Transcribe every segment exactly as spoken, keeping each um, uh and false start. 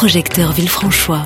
projecteur Villefranchois.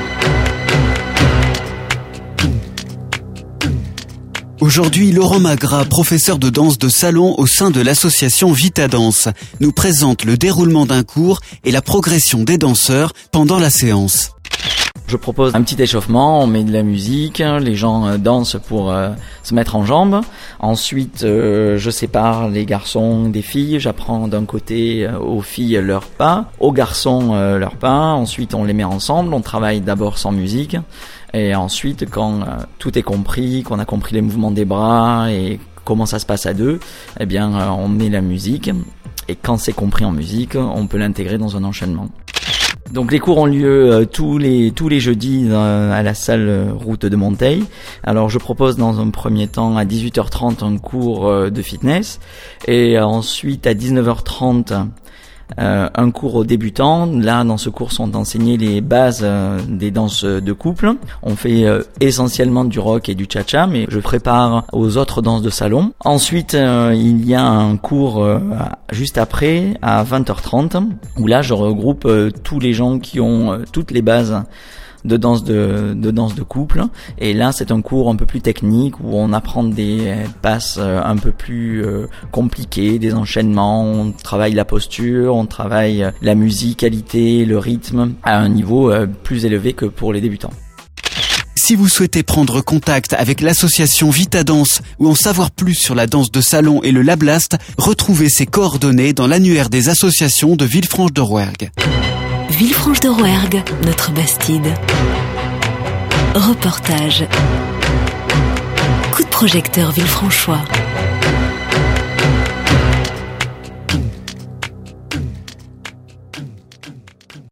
Aujourd'hui, Laurent Magras, professeur de danse de salon au sein de l'association Vita Danse, nous présente le déroulement d'un cours et la progression des danseurs pendant la séance. Je propose un petit échauffement, on met de la musique, les gens dansent pour euh, se mettre en jambes. Ensuite, euh, je sépare les garçons des filles, j'apprends d'un côté euh, aux filles leurs pas, aux garçons euh, leurs pas. Ensuite, on les met ensemble, on travaille d'abord sans musique. Et ensuite, quand euh, tout est compris, qu'on a compris les mouvements des bras et comment ça se passe à deux, eh bien, euh, on met la musique. Et quand c'est compris en musique, on peut l'intégrer dans un enchaînement. Donc les cours ont lieu euh, tous les tous les jeudis euh, à la salle euh, route de Monteil. Alors je propose dans un premier temps à dix-huit heures trente un cours euh, de fitness et ensuite à dix-neuf heures trente euh, un cours aux débutants. Là dans ce cours sont enseignées les bases euh, des danses de couple. On fait euh, essentiellement du rock et du cha-cha, mais je prépare aux autres danses de salon. Ensuite euh, il y a un cours euh, juste après à vingt heures trente où là je regroupe euh, tous les gens qui ont euh, toutes les bases de danse de, de danse de couple. Et là, c'est un cours un peu plus technique où on apprend des passes un peu plus euh, compliquées, des enchaînements, on travaille la posture, on travaille la musicalité, le rythme à un niveau euh, plus élevé que pour les débutants. Si vous souhaitez prendre contact avec l'association Vita Danse ou en savoir plus sur la danse de salon et le Lablast, retrouvez ses coordonnées dans l'annuaire des associations de Villefranche-de-Rouergue. Villefranche-de-Rouergue, notre Bastide. Reportage. Coup de projecteur Villefranchois.